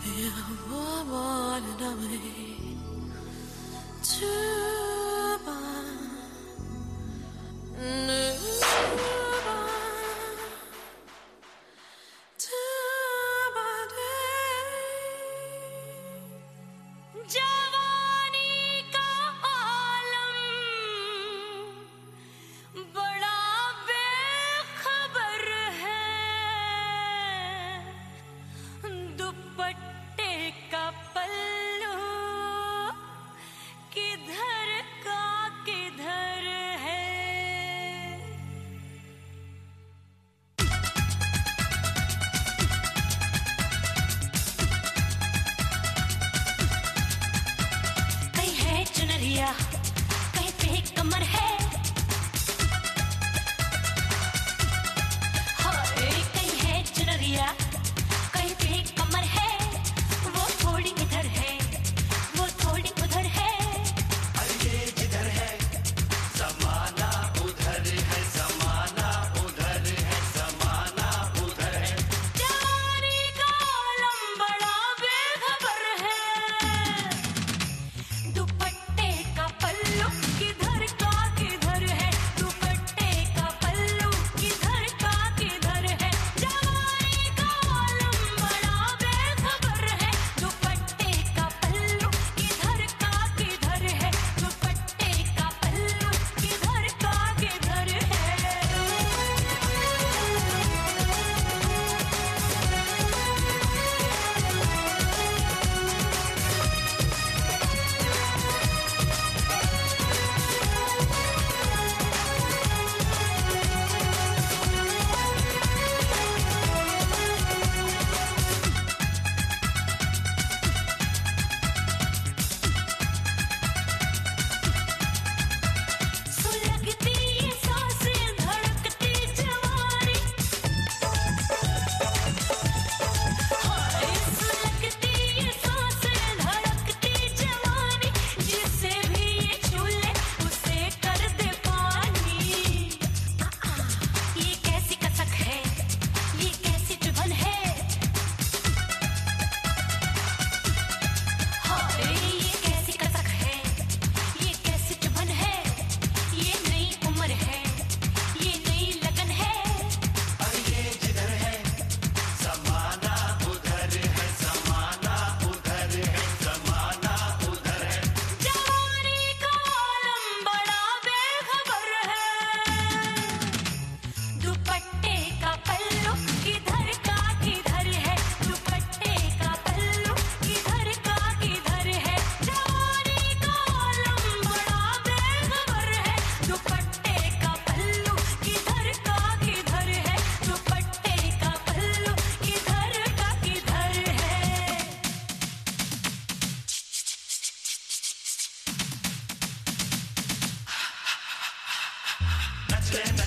कहीं पे कमर है, कहीं है चुनरिया, कहीं पे कमर है, वो थोड़ी इधर है, वो थोड़ी उधर है। ये जिधर है ज़माना उधर है, ज़माना उधर है, ज़माना उधर है। जवानी का आलम बड़ा बेखबर है, दुपट्टे का पल्लू किधर का किधर है, दुपट्टे का पल्लू किधर का किधर है। जवानी का आलम बड़ा बेखबर है, दुपट्टे का पल्लू किधर का किधर है, दुपट्टे का पल्लू किधर का किधर है। सुलगती ये सांसें धड़कती जवानी, हाय सुलगती ये सांसें धड़कती जवानी, जिसे भी ये छू ले उसे कर दे पानी। ये कैसी कसक है, ये कैसी चुभन है, हाय ये कैसी कसक है, ये कैसी चुभन है। ये नई उम्र है, ये नई लगन है। ये जिधर है ज़माना उधर है, ज़माना उधर है, ज़माना उधर है। जवानी का आलम बड़ा बेखबर है, दुपट्टे का पल्लू किधर का किधर है, दुपट्टे का पल्लू किधर का किधर है। जवानी का आलम बड़ा बेखबर है, दुपट्टे का पल्लू किधर का किधर है, दुपट्टे का पल्लू किधर का किधर है। नच ले